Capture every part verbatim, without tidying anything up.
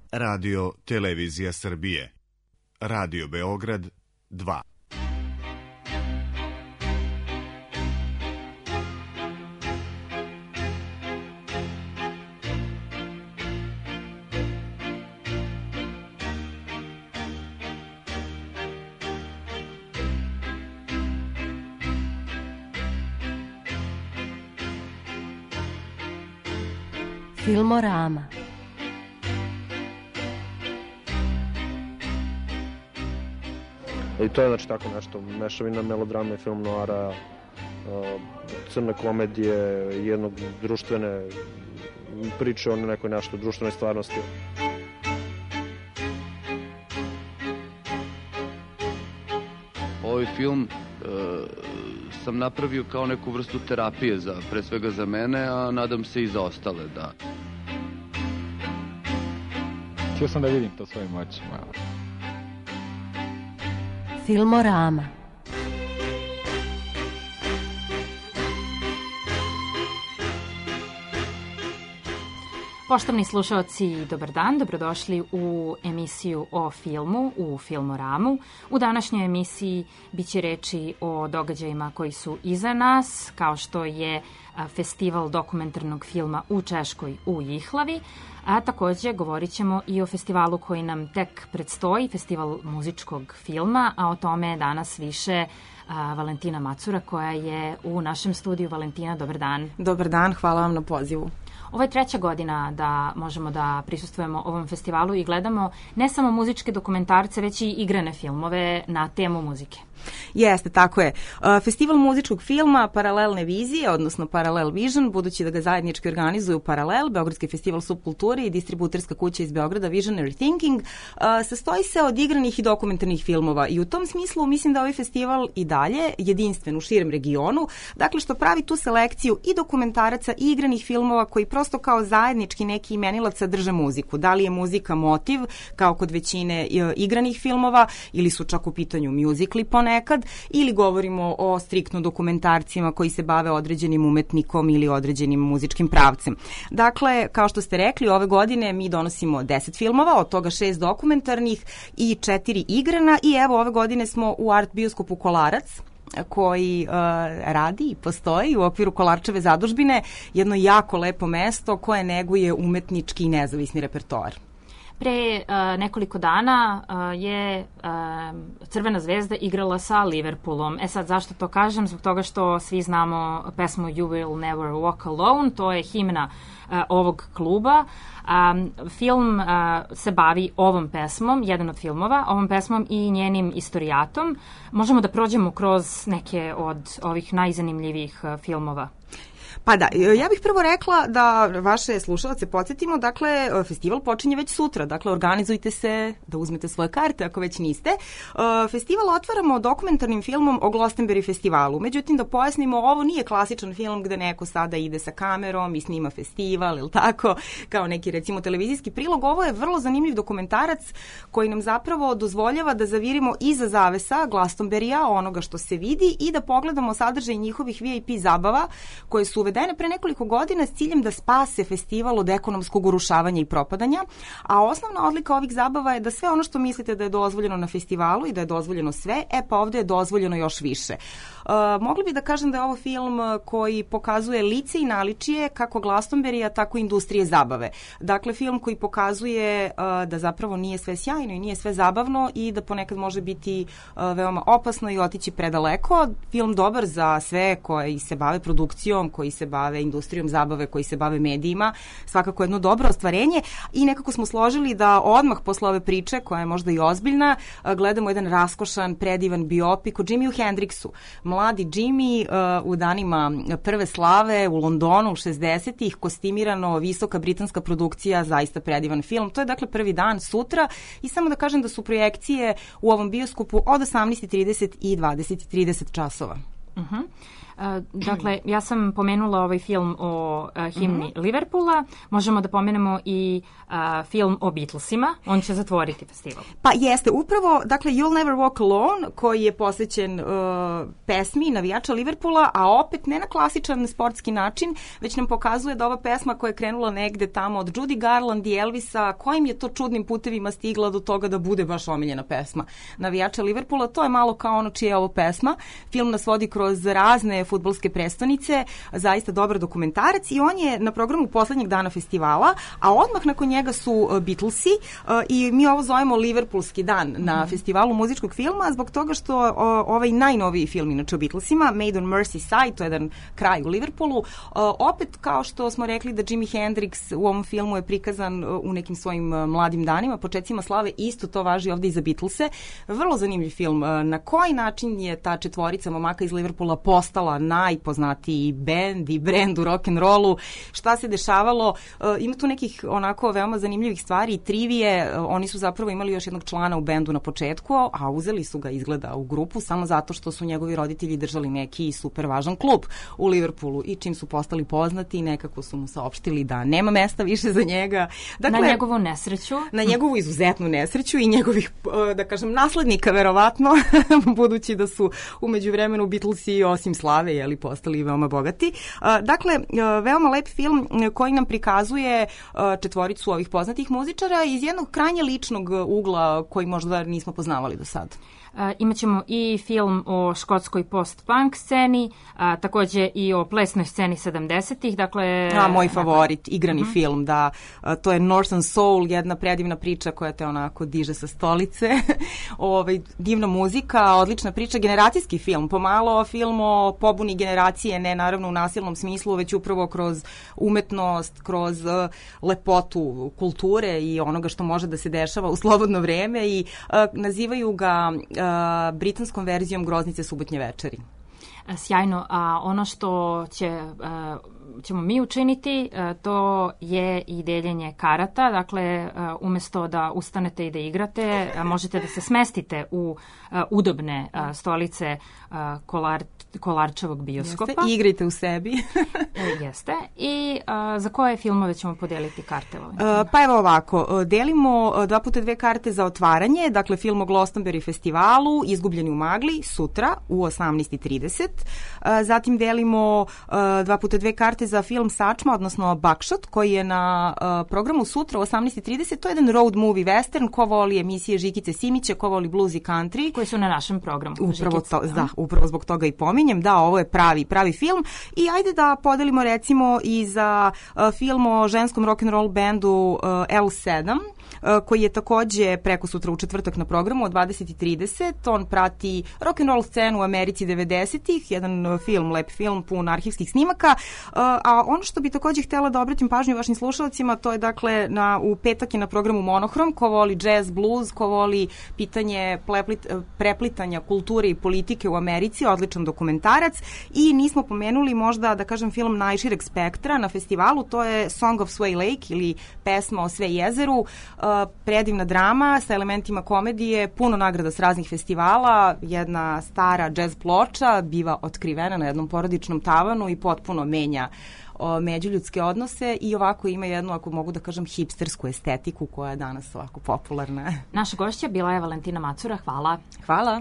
Radio Televizija Srbije. Radio Beograd dva. Filmorama. I to je znači tako nešto, mešavina melodrame, film noara, crne komedije, jednog društvene priče o nekoj nešto društvenoj stvarnosti. Ovaj film e, sam napravio kao neku vrstu terapije, za, pre svega za mene, a nadam se i za ostale, da. Htio sam da vidim to svojim očima. Filmorama. Poštovni slušaoci, dobar dan, dobrodošli u emisiju o filmu, u Filmoramu. U današnjoj emisiji biće reči o događajima koji su iza nas, kao što je festival dokumentarnog filma u Češkoj u Jihlavi, a takođe govorit ćemo i o festivalu koji nam tek predstoji, festival muzičkog filma, a o tome danas više a, Valentina Macura koja je u našem studiju. Valentina, dobar dan. Dobar dan, hvala vam na pozivu. Ovo je treća godina da možemo da prisustvujemo ovom festivalu i gledamo ne samo muzičke dokumentarce, već i igrane filmove na temu muzike. Jeste, tako je. Festival muzičkog filma Paralelne vizije, odnosno Paralel Vision, budući da ga zajednički organizuju Paralel, Beogradski festival subkulture i distributerska kuća iz Beograda Visionary Thinking, sastoji se od igranih i dokumentarnih filmova i u tom smislu mislim da ovaj festival i dalje jedinstven u širem regionu, dakle što pravi tu selekciju i dokumentaraca i igranih filmova koji prosto kao zajednički neki imenilac sadrže muziku. Da li je muzika motiv, kao kod većine igranih filmova, ili su čak u pitanju muzikli ponekad, ili govorimo o striktno dokumentarcima koji se bave određenim umetnikom ili određenim muzičkim pravcem. Dakle, kao što ste rekli, ove godine mi donosimo deset filmova, od toga šest dokumentarnih i četiri igrana i evo ove godine smo u Art bioskopu Kolarac, koji uh, radi i postoji u okviru Kolarčeve zadužbine, jedno jako lepo mesto koje neguje umetnički i nezavisni repertoar. Pre uh, nekoliko dana uh, je uh, Crvena zvezda igrala sa Liverpoolom. E sad, zašto to kažem? Zbog toga što svi znamo pesmu You Will Never Walk Alone, to je himna uh, ovog kluba. Um, film uh, se bavi ovom pesmom, jedan od filmova, ovom pesmom i njenim istorijatom. Možemo da prođemo kroz neke od ovih najzanimljivijih uh, filmova. Pa da, ja bih prvo rekla da vaše slušalce podsjetimo, dakle, festival počinje već sutra, dakle, organizujte se da uzmete svoje karte ako već niste. Festival otvaramo dokumentarnim filmom o Glastonbury festivalu, međutim da pojasnimo, ovo nije klasičan film gde neko sada ide sa kamerom i snima festival ili tako, kao neki recimo televizijski prilog. Ovo je vrlo zanimljiv dokumentarac koji nam zapravo dozvoljava da zavirimo iza zavesa Glastonburya, onoga što se vidi, i da pogledamo sadržaj njihovih V I P zabava koje su uvedene pre nekoliko godina s ciljem da spase festival od ekonomskog urušavanja i propadanja, a osnovna odlika ovih zabava je da sve ono što mislite da je dozvoljeno na festivalu i da je dozvoljeno sve, e pa ovde je dozvoljeno još više. Uh, mogli bi da kažem da je ovo film koji pokazuje lice i naličije kako Glastonburya, tako i industrije zabave. Dakle, film koji pokazuje uh, da zapravo nije sve sjajno i nije sve zabavno i da ponekad može biti uh, veoma opasno i otići predaleko. Film dobar za sve koji se bave produkcijom, koji se bave industrijom zabave, koji se bave medijima, svakako jedno dobro ostvarenje i nekako smo složili da odmah posle ove priče, koja je možda i ozbiljna, gledamo jedan raskošan, predivan biopik o Jimiju Hendriksu. Mladi Jimmy uh, u danima prve slave u Londonu šezdesetih, kostimirano, visoka britanska produkcija, zaista predivan film. To je dakle prvi dan sutra i samo da kažem da su projekcije u ovom bioskopu od osamnaest i trideset i dvadeset i trideset časova. Uh-huh. Dakle, ja sam pomenula ovaj film o uh, himni mm-hmm. Liverpoola. Možemo da pomenemo i uh, film o Beatlesima. On će zatvoriti festival. Pa jeste, upravo, dakle, You'll Never Walk Alone, koji je posvećen uh, pesmi navijača Liverpoola, a opet ne na klasičan sportski način, već nam pokazuje da ova pesma koja je krenula negde tamo od Judy Garland i Elvisa, kojim je to čudnim putevima stigla do toga da bude baš omiljena pesma navijača Liverpoola. To je malo kao ono čija je ovo pesma. Film nas vodi kroz razne fudbalske prestonice, zaista dobar dokumentarac i on je na programu poslednjeg dana festivala, a odmah nakon njega su Beatlesi uh, i mi ovo zovemo Liverpoolski dan na mm. festivalu muzičkog filma zbog toga što uh, ovaj najnoviji film inače o Beatlesima, Made on Merseyside, to je jedan kraj u Liverpoolu, uh, opet kao što smo rekli da Jimi Hendrix u ovom filmu je prikazan uh, u nekim svojim uh, mladim danima, početcima slave, isto to važi ovde i za Beatlese. Vrlo zanimljiv film. Uh, na koji način je ta četvorica momaka iz Liverpoola postala najpoznatiji bend i brend u rock'n'rollu, šta se dešavalo. Uh, ima tu nekih onako veoma zanimljivih stvari i trivije. Uh, oni su zapravo imali još jednog člana u bendu na početku, a uzeli su ga izgleda u grupu samo zato što su njegovi roditelji držali neki super važan klub u Liverpoolu i čim su postali poznati nekako su mu saopštili da nema mesta više za njega. Dakle, na njegovu nesreću. Na njegovu izuzetnu nesreću i njegovih, da kažem, naslednika verovatno, budući da su umeđu vremenu Beatlesi osim slave jeli, postali veoma bogati. Dakle, veoma lep film koji nam prikazuje četvoricu ovih poznatih muzičara iz jednog krajnje ličnog ugla koji možda nismo poznavali do sada. Uh, imaćemo i film o škotskoj post-punk sceni, a, takođe i o plesnoj sceni sedamdesetih. Dakle, a, moj favorit, dakle, igrani uh-huh. film, da, a, to je Northern Soul, jedna predivna priča koja te onako diže sa stolice. Ovaj, divna muzika, odlična priča, generacijski film, pomalo film o pobuni generacije, ne naravno u nasilnom smislu, već upravo kroz umetnost, kroz uh, lepotu kulture i onoga što može da se dešava u slobodno vreme i uh, nazivaju ga uh, britanskom verzijom Groznice subotnje večeri. Sjajno, a ono što će, ćemo mi učiniti, to je i deljenje karata, dakle umesto da ustanete i da igrate, možete da se smestite u udobne stolice kolar, Kolarčevog bioskopa. Jeste, igrajte u sebi. Jeste. I a, za koje filmove ćemo podeliti karte? A, pa evo ovako, delimo dva puta dve karte za otvaranje, dakle film o Glastonbury festivalu, Izgubljeni u magli, sutra u osamnaest i trideset. A, zatim delimo a, dva puta dve karte za film Sačma, odnosno Buckshot, koji je na a, programu sutra u osamnaest i trideset. To je jedan road movie western, ko voli emisije Žikice Simića, ko voli blues i country. Koji su na našem programu. Upravo, to, da, upravo zbog toga i pominjem, da, ovo je pravi, pravi film i ajde da podelimo recimo i za uh, film o ženskom rock'n'roll bendu uh, L sedam, koji je takođe preko sutra u četvrtak na programu od dvadeset i trideset. On prati rock'n'roll scenu u Americi devedesetih, jedan film, lep film, pun arhivskih snimaka. A ono što bi takođe htela da obratim pažnju vašim slušalcima, to je dakle na, u petak je na programu Monohrom, ko voli jazz, blues, ko voli pitanje pleplit, preplitanja kulture i politike u Americi, odličan dokumentarac. I nismo pomenuli možda, da kažem, film najšireg spektra na festivalu, to je Song of Sway Lake ili pesma o Sve jezeru. Uh, predivna drama sa elementima komedije, puno nagrada s raznih festivala, jedna stara džez ploča biva otkrivena na jednom porodičnom tavanu i potpuno menja o, međuljudske odnose i ovako ima jednu, ako mogu da kažem, hipstersku estetiku koja je danas ovako popularna. Naša gošća bila je Valentina Macura, hvala. Hvala.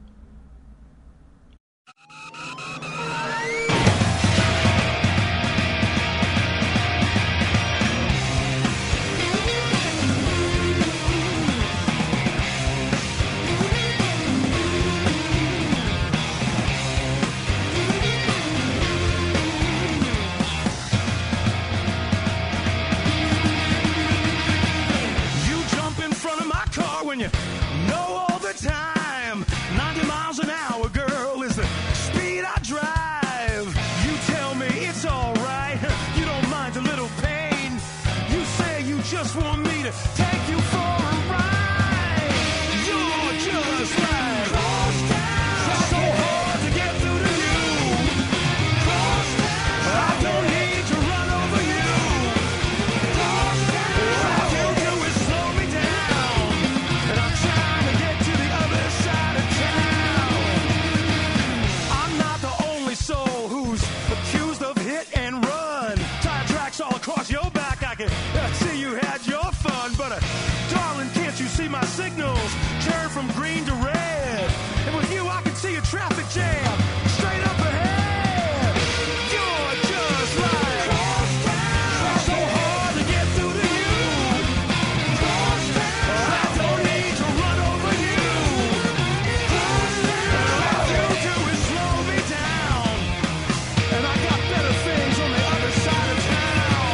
When you know all the time ninety miles an hour, girl, is the speed I drive. You tell me it's all right, you don't mind a little pain. You say you just want me to take you for a ride. You're just like cross town, so hard to get through to you. Cross town, I don't need to run over you. Cross town, all I can do is slow me down. And I'm trying to get to the other side of town. I'm not the only soul see my signals turn from green to red. And with you, I can see a traffic jam straight up ahead. You're just like so hard to get through to you. I don't need to run over you. All you do is slow me down, and I got better things on the other side of town.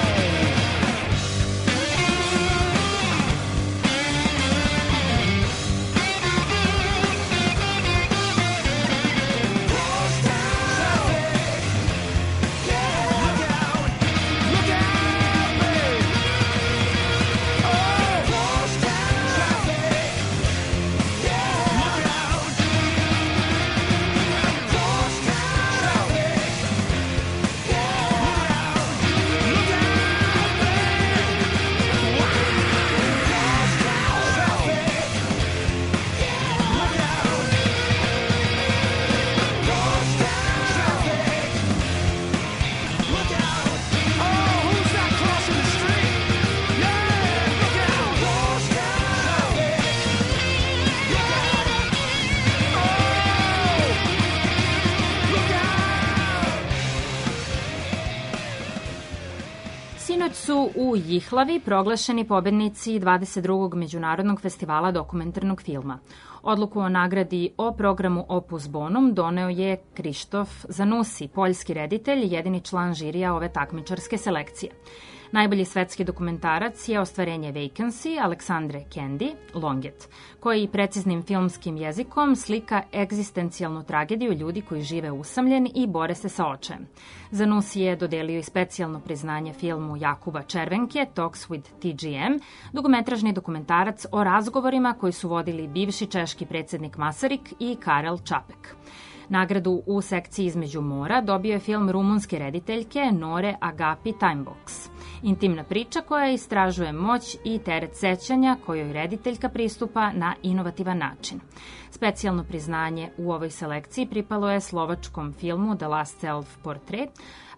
Sinoć su u Jihlavi proglašeni pobednici dvadeset drugog Međunarodnog festivala dokumentarnog filma. Odluku o nagradi o programu Opus Bonum doneo je Krištof Zanusi, poljski reditelj, jedini član žirija ove takmičarske selekcije. Najbolji svetski dokumentarac je ostvarenje Vacancy Aleksandre Kendi, Longet, koji preciznim filmskim jezikom slika egzistencijalnu tragediju ljudi koji žive usamljeni i bore se sa očajem. Zanusi je dodelio i specijalno priznanje filmu Jakuba Červenke, Talks with T G M, dugometražni dokumentarac o razgovorima koji su vodili bivši češki predsjednik Masaryk i Karel Čapek. Nagradu u sekciji Između mora dobio je film rumunske rediteljke Nore Agapi Timebox. Intimna priča koja istražuje moć i teret sećanja kojoj rediteljka pristupa na inovativan način. Specijalno priznanje u ovoj selekciji pripalo je slovačkom filmu The Last Self-Portrait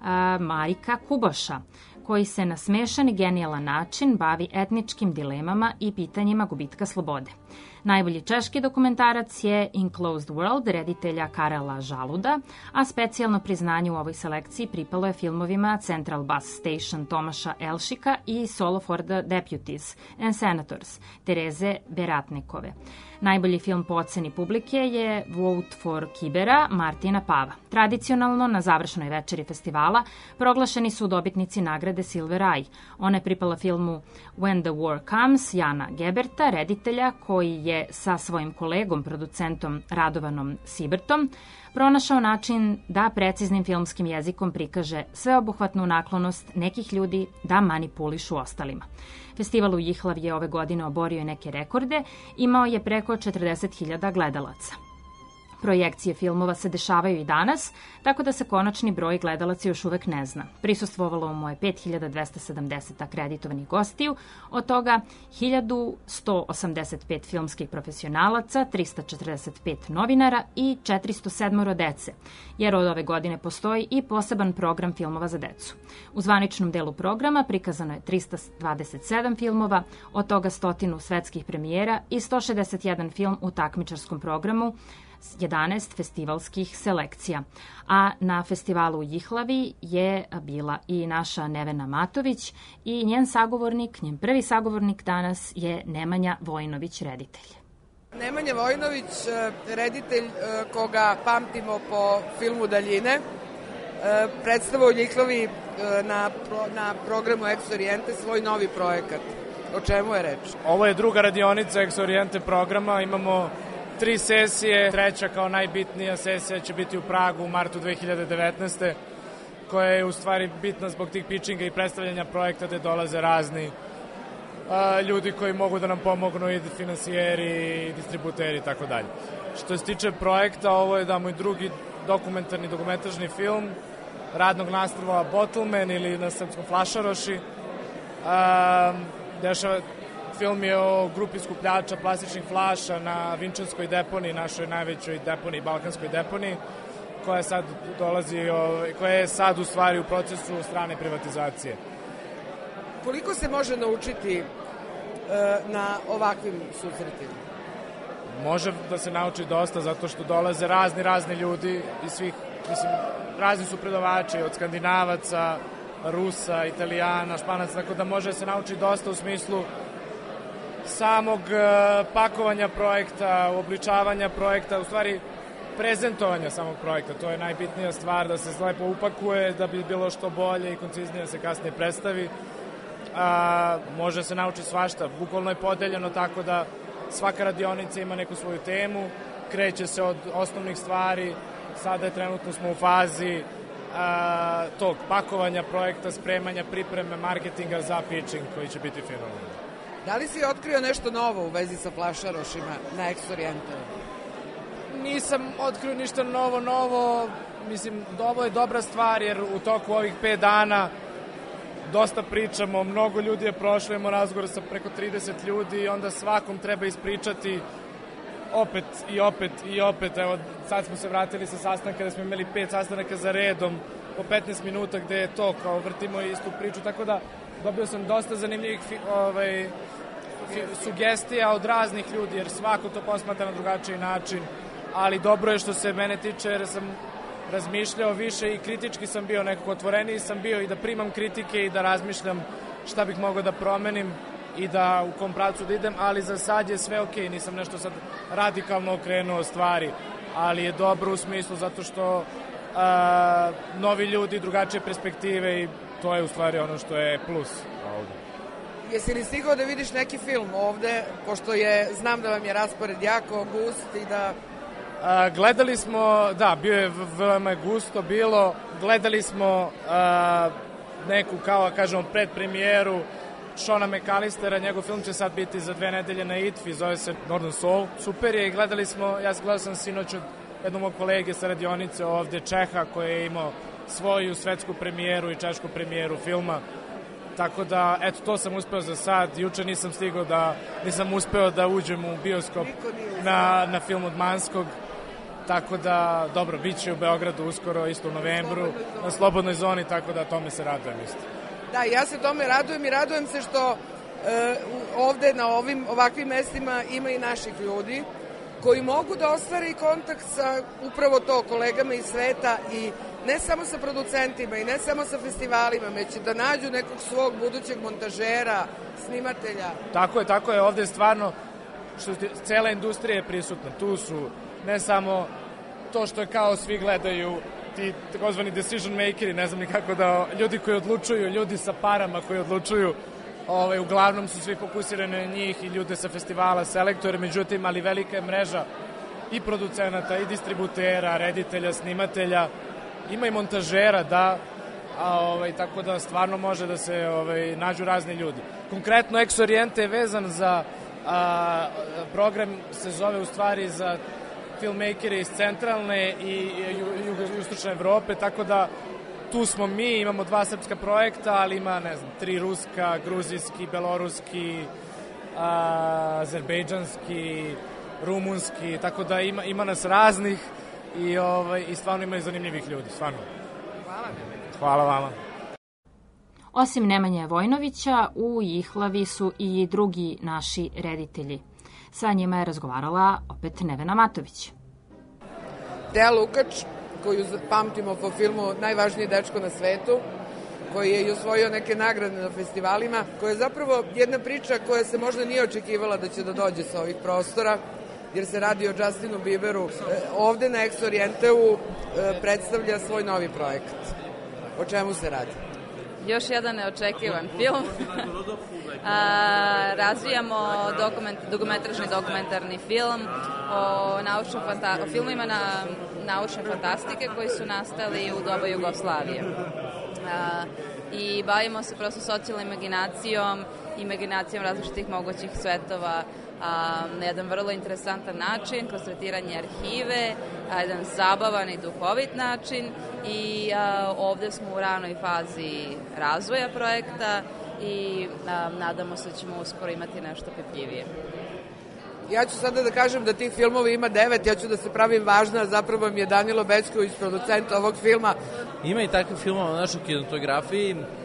Marika Kuboša, koji se na smešan i genijalan način bavi etničkim dilemama i pitanjima gubitka slobode. Najbolji češki dokumentarac je Enclosed World reditelja Karela Žaluda, a specijalno priznanje u ovoj selekciji pripalo je filmovima Central Bus Station Tomaša Elšika i Solo for the Deputies and Senators Tereze Beratnikove. Najbolji film po oceni publike je Vote for Kibera Martina Pava. Tradicionalno, na završnoj večeri festivala proglašeni su dobitnici nagrade Silver Eye. Ona je pripala filmu When the War Comes Jana Geberta, reditelja koji je sa svojim kolegom, producentom Radovanom Sibertom, pronašao način da preciznim filmskim jezikom prikaže sveobuhvatnu naklonost nekih ljudi da manipulišu ostalima. Festival u Jihlavi je ove godine oborio neke rekorde, imao je preko četrdeset hiljada gledalaca. Projekcije filmova se dešavaju i danas, tako da se konačni broj gledalaca još uvek ne zna. Prisustvovalo mu je pet hiljada dvesta sedamdeset akreditovanih gostiju, od toga hiljadu sto osamdeset pet filmskih profesionalaca, trista četrdeset pet novinara i četiristo sedam dece, jer od ove godine postoji i poseban program filmova za decu. U zvaničnom delu programa prikazano je trista dvadeset sedam filmova, od toga stotinu svetskih premijera i sto šezdeset jedan film u takmičarskom programu, jedanaest festivalskih selekcija. A na festivalu u Jihlavi je bila i naša Nevena Matović i njen sagovornik, njen prvi sagovornik danas je Nemanja Vojinović, reditelj. Nemanja Vojinović, reditelj koga pamtimo po filmu Daljine, predstavio u Jihlavi na, na programu Ex Oriente svoj novi projekat. O čemu je reč? Ovo je druga radionica Ex Oriente programa, imamo tri sesije, treća kao najbitnija sesija će biti u Pragu u martu dve hiljade devetnaeste. koja je u stvari bitna zbog tih pitchinga i predstavljanja projekta gde dolaze razni a, ljudi koji mogu da nam pomognu i finansijeri i distributeri i tako dalje. Što se tiče projekta, ovo je da moj drugi dokumentarni, dokumentarni film radnog naslova Bottleman ili na srpskom Flašaroši. A, dešava, film je o grupi skupljača plastičnih flaša na Vinčanskoj deponiji, našoj najvećoj deponiji, balkanskoj deponiji, koja sad dolazi, koja je sad u stvari u procesu strane privatizacije. Koliko se može naučiti na ovakvim susretima? Može da se nauči dosta zato što dolaze razni, razni ljudi iz svih, mislim, razni su predavači od Skandinavaca, Rusa, Italijana, Španaca, tako da može da se nauči dosta u smislu samog pakovanja projekta, uobličavanja projekta, u stvari prezentovanja samog projekta. To je najbitnija stvar, da se lepo upakuje, da bi bilo što bolje i konciznije da se kasnije predstavi. A, može se nauči svašta. Bukvalno je podeljeno tako da svaka radionica ima neku svoju temu, kreće se od osnovnih stvari, sada je trenutno smo u fazi a, tog pakovanja projekta, spremanja, pripreme, marketinga za pitching koji će biti finalno. Da li si otkrio nešto novo u vezi sa flašarošima na Ex-Oriente? Nisam otkrio ništa novo, novo, mislim, ovo je dobra stvar jer u toku ovih pet dana dosta pričamo, mnogo ljudi je prošlo, imamo razgovor sa preko trideset ljudi i onda svakom treba ispričati opet i opet i opet. Evo, sad smo se vratili sa sastanka da smo imali pet sastanaka za redom po petnaest minuta gde je to, kao vrtimo istu priču, tako da dobio sam dosta zanimljivih ovaj, sugestija od raznih ljudi jer svako to posmatra na drugačiji način, ali dobro je što se mene tiče jer sam razmišljao više i kritički sam bio, nekako otvoreniji sam bio i da primam kritike i da razmišljam šta bih mogao da promenim i da u kom pravcu da idem, ali za sad je sve okej, nisam nešto sad radikalno okrenuo stvari, ali je dobro u smislu zato što a, novi ljudi, drugačije perspektive i to je u stvari ono što je plus ovde. Jesi li stigao da vidiš neki film ovde, pošto je, znam da vam je raspored jako gust i da... A, gledali smo, da, bio je veoma gusto bilo, gledali smo a, neku, kao kažemo, predpremijeru Shona McAllistera, njegov film će sad biti za dve nedelje na I T V I, zove se Northern Soul, super je i gledali smo, ja gledao sam sinoć od jednog mog kolege sa radionice ovde, Čeha, koji je imao svoju svetsku premijeru i češku premijeru filma, tako da, eto, to sam uspeo za sad, juče nisam stigao da, nisam uspeo da uđem u bioskop na, na film od Manskog, tako da, dobro, bit će u Beogradu uskoro, isto u novembru, na Slobodnoj zoni, tako da tome se radujem isto. Da, ja se tome radujem i radujem se što e, ovde na ovim ovakvim mestima ima i naših ljudi koji mogu da ostvare kontakt sa upravo to kolegama iz sveta i ne samo sa producentima i ne samo sa festivalima, već da nađu nekog svog budućeg montažera, snimatelja. Tako je, tako je, ovde je stvarno što cela industrija je prisutna. Tu su ne samo to što je kao svi gledaju ti takozvani decision makeri, ne znam ni kako da, ljudi koji odlučuju, ljudi sa parama koji odlučuju, ovaj, uglavnom su svi fokusirani na njih i ljude sa festivala, selektore, međutim, ali velika je mreža i producenata, i distributera, reditelja, snimatelja, ima i montažera, da, a, ovaj, tako da stvarno može da se ovaj, nađu razni ljudi. Konkretno, Ex-Oriente je vezan za, a, program se zove u stvari za filmmakere iz centralne i jugoistočne Evrope, tako da tu smo mi, imamo dva srpska projekta, ali ima, ne znam, tri ruska, gruzijski, beloruski, a, azerbejdžanski, rumunski, tako da ima, ima nas raznih i, ovaj, i stvarno ima i zanimljivih ljudi, stvarno. Hvala. Hvala vama. Osim Nemanje Vojnovića, u Ihlavi su i drugi naši reditelji. Sa njima je razgovarala opet Nevena Matović. Teja Lukač, koju pamtimo po filmu Najvažniji dečko na svetu, koji je i osvojio neke nagrade na festivalima, koja je zapravo jedna priča koja se možda nije očekivala da će da dođe sa ovih prostora, jer se radi o Justinu Bieberu. Ovde na Ex-Orienteu predstavlja svoj novi projekat. O čemu se radi? Još jedan neočekivan film. A, razvijamo dokument, dugometražni dokumentarni film o, naučnom fanta, o filmima na naučne fantastike koji su nastali u doba Jugoslavije. A, I bavimo se prosto socijalnom imaginacijom, imaginacijom različitih mogućih svetova a, na jedan vrlo interesantan način, kroz tretiranje arhive, a, jedan zabavan i duhovit način i a, ovde smo u ranoj fazi razvoja projekta i a, nadamo se da ćemo uskoro imati nešto pepljivije. Ja ću sada da kažem da tih filmova ima devet, ja ću da se pravim važna, zapravo mi je Danilo Becković, producent ovog filma. Ima i takvih filmova u našoj kinetografiji.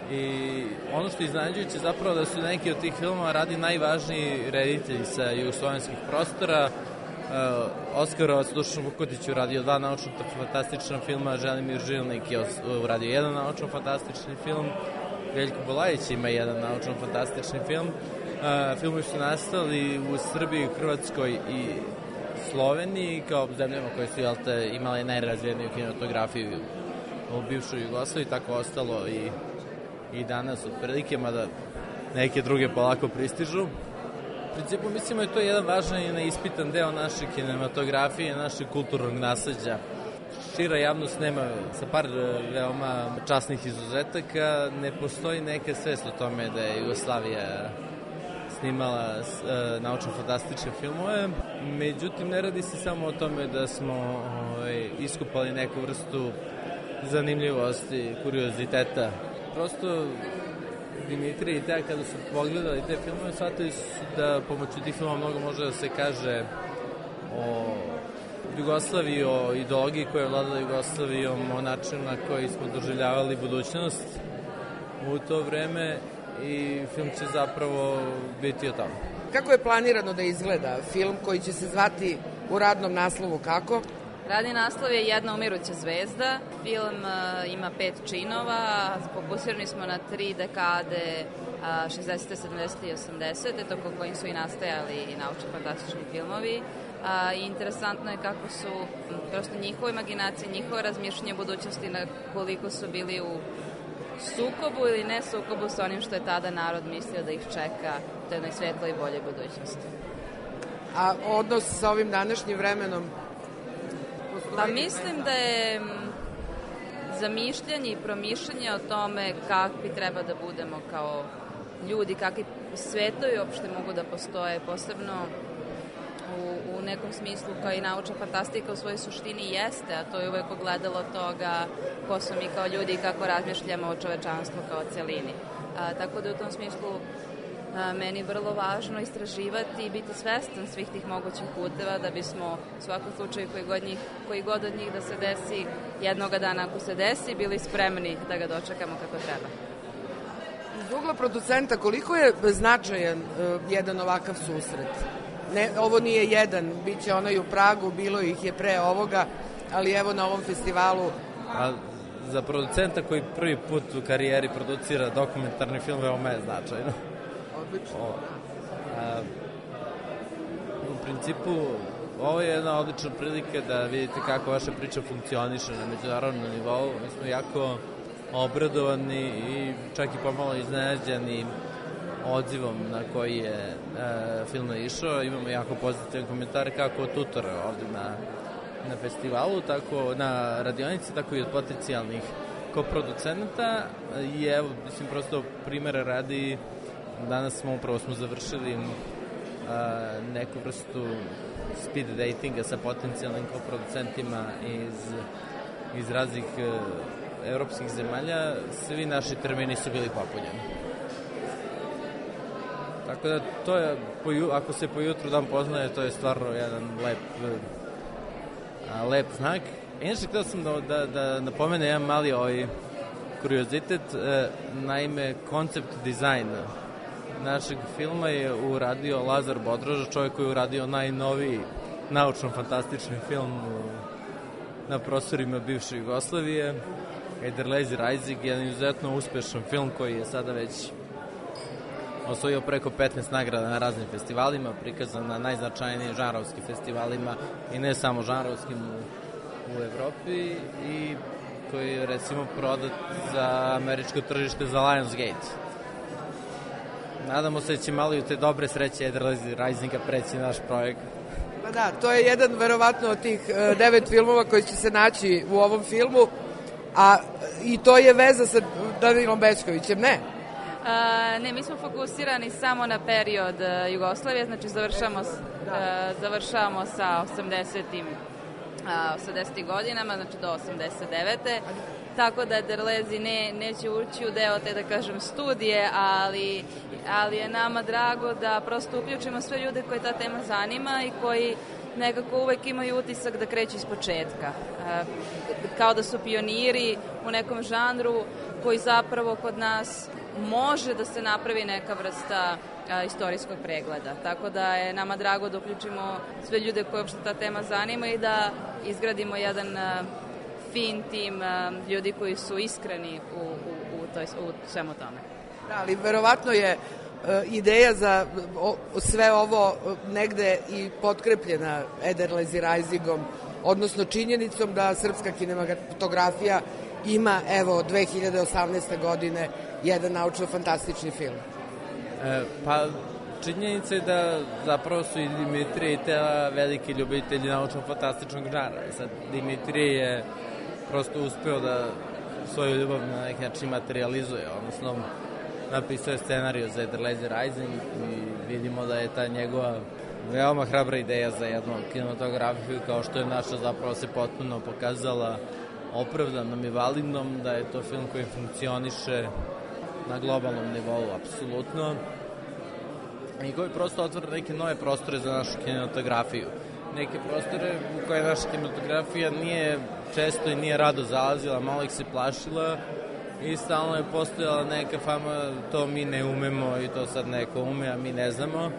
I ono što je iznenađujuće zapravo da su neki od tih filmova radi najvažniji reditelji sa jugoslovenskih prostora. Oskarovac Dušan Vukotić uradio dva naučno-fantastična filma, Želimir Žilnik je uradio jedan naučno-fantastični film, Veljko Bulajić ima jedan naučno-fantastični film. Filmovi su nastali u Srbiji, Hrvatskoj i Sloveniji kao zemljama koje su jelte, imale najrazvijeniju kinematografiju u bivšoj Jugoslaviji, tako ostalo i, i danas otprilike, mada neke druge polako pristižu. U principu mislimo da je to jedan važan i neispitan deo naše kinematografije, našeg kulturnog nasleđa. Šira javnost nema, sa par veoma časnih izuzetaka, ne postoji neka svest o tome da je Jugoslavija snimala e, naučno-fantastične filmove. Međutim, ne radi se samo o tome da smo ovaj, iskupali neku vrstu zanimljivosti, kurioziteta. Prosto Dimitrij i Teja kada su pogledali te filmove, shvatili su da pomoću tih filmova mnogo može da se kaže o Jugoslaviji, o ideologiji koja je vladala Jugoslavijom, o načinu na koji smo doživljavali budućnost u to vreme i film će zapravo biti o tome. Kako je planirano da izgleda film koji će se zvati u radnom naslovu kako? Radni naslov je Jedna umiruća zvezda. Film uh, ima pet činova, fokusirani smo na tri dekade, uh, šezdesete, sedamdesete i osamdesete, toko kojim su i nastajali naučno-fantastični filmovi. A, i interesantno je kako su prosto njihova imaginacija, njihova razmišljanja budućnosti na koliko su bili u sukobu ili ne sukobu sa onim što je tada narod mislio da ih čeka u jednoj svetloj i boljoj budućnosti. A odnos sa ovim današnjim vremenom? Pa mislim da je zamišljanje i promišljanje o tome kakvi treba da budemo kao ljudi, kakvi svetovi uopšte mogu da postoje, posebno U, u nekom smislu kao i naučna fantastika u svojoj suštini jeste, a to je uvek ogledalo toga ko smo mi kao ljudi i kako razmišljamo o čovečanstvu kao celini. A, tako da u tom smislu a, meni je vrlo važno istraživati i biti svestan svih tih mogućih puteva da bismo u svakom slučaju koji god, njih, koji god od njih da se desi, jednoga dana ako se desi, bili spremni da ga dočekamo kako treba. Iz ugla producenta, koliko je značajan uh, jedan ovakav susret? Ne, ovo nije jedan, bit će onaj u Pragu, bilo ih je pre ovoga, ali evo na ovom festivalu. A za producenta koji prvi put u karijeri producira dokumentarni film, veoma je značajno. Odlično. O, a, u principu, ovo je jedna odlična prilika da vidite kako vaša priča funkcioniše na međunarodnom nivou. Mi smo jako obradovani i čak i pomalo iznenađeni odzivom na koji je e, film išao. Imamo jako pozitivan komentar kako od tutora ovde na, na festivalu, tako na radionici, tako i od potencijalnih koproducenata. I evo, mislim, prosto primjera radi, danas smo upravo smo završili e, neku vrstu speed datinga sa potencijalnim koproducentima iz, iz raznih e, evropskih zemalja. Svi naši termini su bili popunjeni. Tako da to je, ako se po jutru dan poznaje, to je stvarno jedan lep, lep znak. Inače, htio sam da, da, da napomene jedan mali ovaj kuriozitet. Naime, koncept dizajna našeg filma je uradio Lazar Bodroža, čovjek koji je uradio najnoviji naučno-fantastični film na prostorima bivše Jugoslavije. Ederlezi Rising, jedan izuzetno uspešan film koji je sada već osvojio preko petnaest nagrada na raznim festivalima, prikazan na najznačajnijim žanrovskim festivalima i ne samo žanrovskim u, u Evropi, i koji je recimo prodat za američko tržište za Lionsgate. Nadamo se da će malo i u te dobre sreće Ederlezi Risinga preći naš projekat. Pa da, to je jedan verovatno od tih uh, devet filmova koji će se naći u ovom filmu, a i to je veza sa Danilom Bećkovićem, ne? Uh, ne, mi smo fokusirani samo na period uh, Jugoslavije, znači završamo, uh, završavamo sa osamdesetim uh, osamdesetim godinama, znači do osamdeset devete Tako da Ederlezi ne, neće ući u deo te, da kažem, studije, ali, ali je nama drago da prosto uključimo sve ljude koje ta tema zanima i koji nekako uvek imaju utisak da kreću iz početka. Uh, kao da su pioniri u nekom žanru koji zapravo kod nas može da se napravi neka vrsta a, istorijskog pregleda. Tako da je nama drago da uključimo sve ljude koje uopšte ta tema zanima i da izgradimo jedan a, fin tim a, ljudi koji su iskreni u, u, u, toj, u svemu tome. Da, ali verovatno je ideja za sve ovo negde i potkrepljena Edelweiss Risingom, odnosno činjenicom da srpska kinematografija ima, evo, dve hiljade osamnaeste. godine jedan naučno-fantastični film. E, pa, činjenica je da zapravo su i Dimitrije i Tela veliki ljubitelji naučno-fantastičnog žanra. Sad, Dimitrije je prosto uspeo da svoju ljubav na neki način materializuje, odnosno napisao je scenariju za Edelweiss Rising i vidimo da je ta njegova veoma hrabra ideja za jednu kinematografiju, kao što je naša, zapravo se potpuno pokazala opravdanom i validnom, da je to film koji funkcioniše na globalnom nivou, apsolutno, i koji prosto otvara neke nove prostore za našu kinematografiju. Neke prostore u koje naša kinematografija nije često i nije rado zalazila, malo ih se plašila, i stalno je postojala neka fama, to mi ne umemo i to sad neko ume, a mi ne znamo.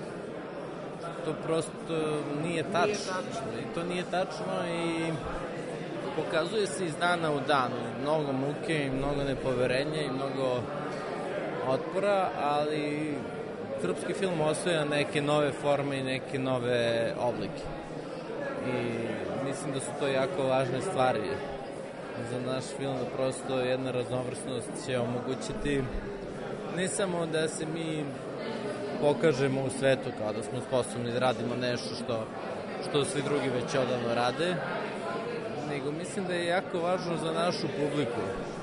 To prosto nije tačno. I to nije tačno i pokazuje se iz dana u dan. Mnogo muke i mnogo nepoverenja i mnogo otpora, ali srpski film osvaja neke nove forme i neke nove oblike. I mislim da su to jako važne stvari za naš film, da prosto jedna raznovrsnost će omogućiti ne samo da se mi pokažemo u svetu kao da smo sposobni da radimo nešto što, što svi drugi već odavno rade, nego mislim da je jako važno za našu publiku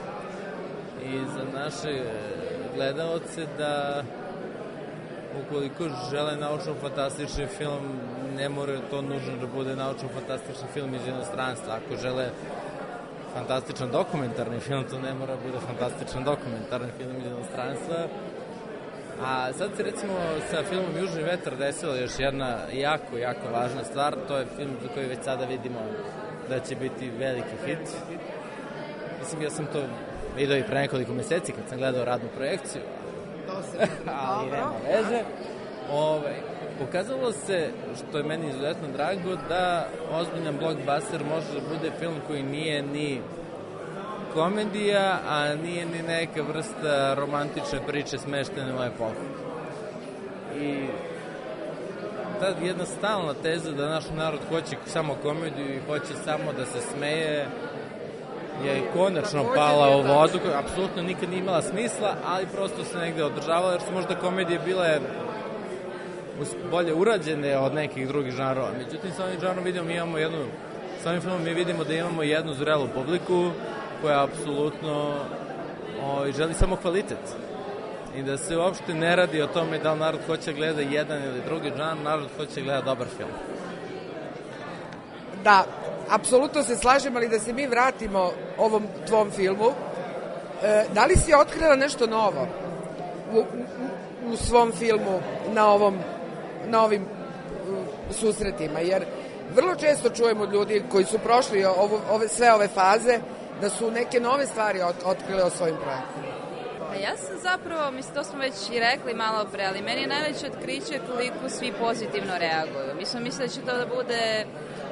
i za naše gledaoce da ukoliko žele naučno-fantastični film, ne mora to nužno da bude naučno-fantastični film iz inostranstva. Ako žele fantastičan dokumentarni film, to ne mora bude fantastičan dokumentarni film iz inostranstva. A sad se recimo sa filmom Južni vetar desila još jedna jako, jako važna stvar. To je film za koji već sada vidimo da će biti veliki hit. Mislim, ja sam to vidio i pre nekoliko meseci kad sam gledao radnu projekciju. Ali nema veze. Ove, pokazalo se, što je meni izuzetno drago, da ozbiljan blockbuster može da bude film koji nije ni komedija, a nije ni neka vrsta romantične priče smeštene u epohu. I ta jedna stalna teza da naš narod hoće samo komediju i hoće samo da se smeje je konačno pala u vodu, apsolutno nikad nije imala smisla, ali prosto se negde održavala, jer su možda komedije bile bolje urađene od nekih drugih žanrova. Međutim, sa ovim žanrom vidimo, mi imamo jednu, sa ovim filmom mi vidimo da imamo jednu zrelu publiku koja apsolutno o, želi samo kvalitet. I da se uopšte ne radi o tome da li narod hoće gleda jedan ili drugi žanr, narod hoće gleda dobar film. Da, apsolutno se slažem, ali da se mi vratimo ovom tvom filmu, e, da li si otkrila nešto novo u, u, u svom filmu na ovom na ovim uh, susretima, jer vrlo često čujemo od ljudi koji su prošli ovo, ove, sve ove faze da su neke nove stvari ot, otkrile o svojim projektima. Pa ja sam zapravo, mislim, to smo već i rekli malo pre, ali meni je najveće otkriće koliko svi pozitivno reaguju. Mi smo mislili da će to da bude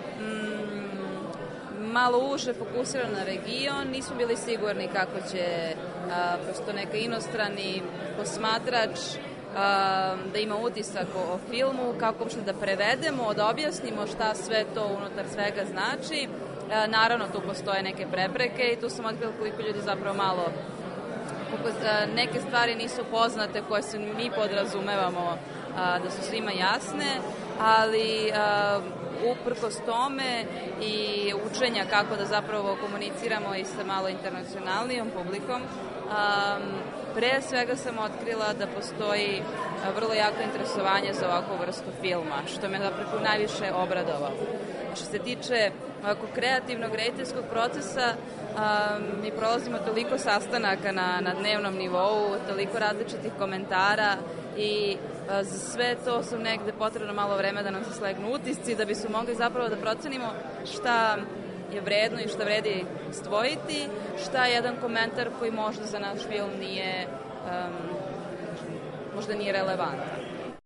mm, malo uže fokusirano na region, nismo bili sigurni kako će a, prosto neka inostrani posmatrač da ima utisak o filmu, kako uopšte da prevedemo, da objasnimo šta sve to unutar svega znači. Naravno, tu postoje neke prepreke i tu sam otkrila koliko ljudi zapravo malo neke stvari nisu poznate koje se mi podrazumevamo da su svima jasne, ali uprkos tome i učenja kako da zapravo komuniciramo i sa malo internacionalnijom publikom, pre svega sam otkrila da postoji vrlo jako interesovanje za ovakvu vrstu filma, što me zapravo najviše obradovalo. Što se tiče ovako kreativnog rediteljskog procesa, um, mi prolazimo toliko sastanaka na, na dnevnom nivou, toliko različitih komentara i a, za sve to su negde potrebno malo vreme da nam se slegnu utisci, da bismo mogli zapravo da procenimo šta je vredno i šta vredi stvojiti, šta je jedan komentar koji možda za naš film nije, um, možda nije relevantan.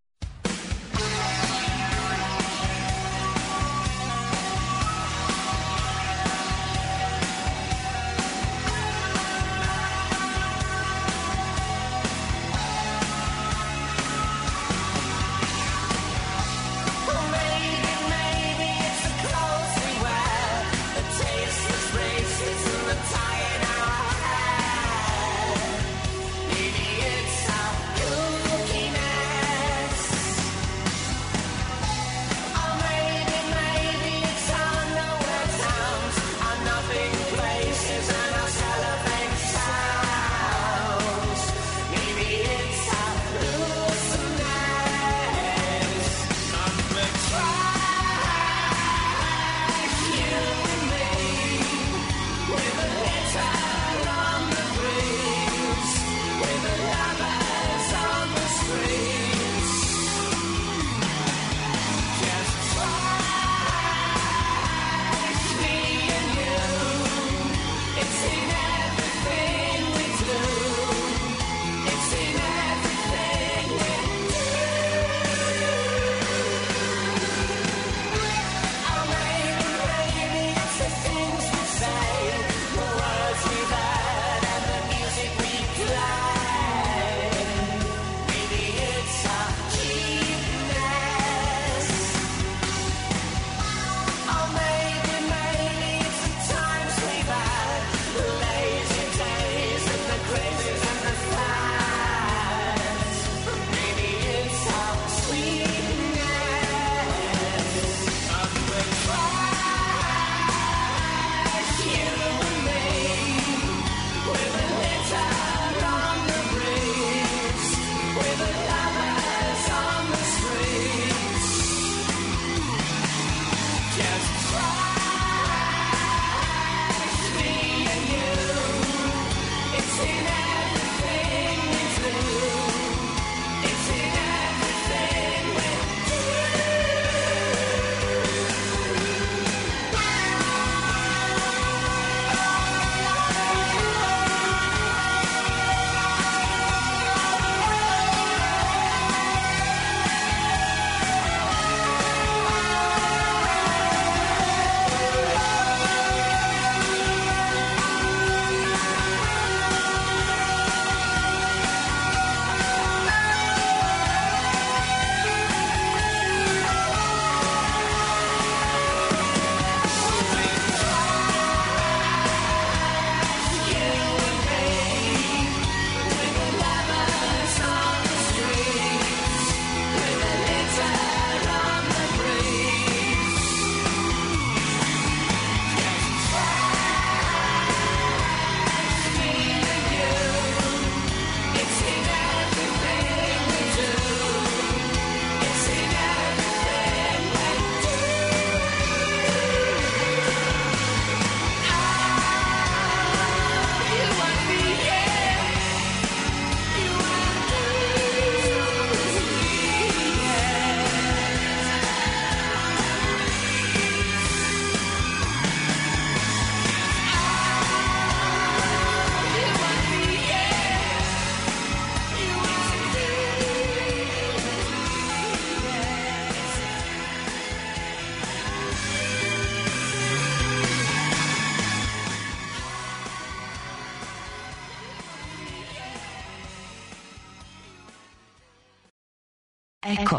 Eko.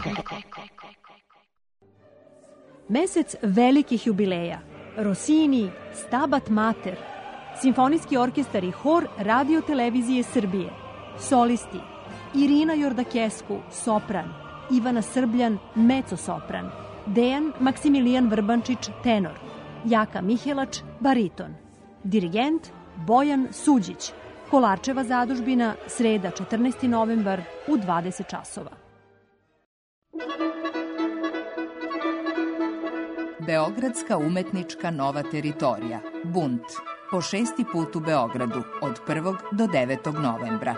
Mesec velikih jubileja. Rossini, Stabat Mater, Simfonijski orkestar i hor Radio Televizije Srbije, solisti Irina Jordakescu, sopran, Ivana Srbljan, mezzo-sopran, Dejan Maksimilijan Vrbančić, tenor, Jaka Mihelač, bariton, dirigent Bojan Suđić, Kolarčeva zadužbina, sreda četrnaesti novembar u dvadeset časova. Beogradska umetnička nova teritorija, Bunt, po šesti put u Beogradu, od prvog do devetog novembra.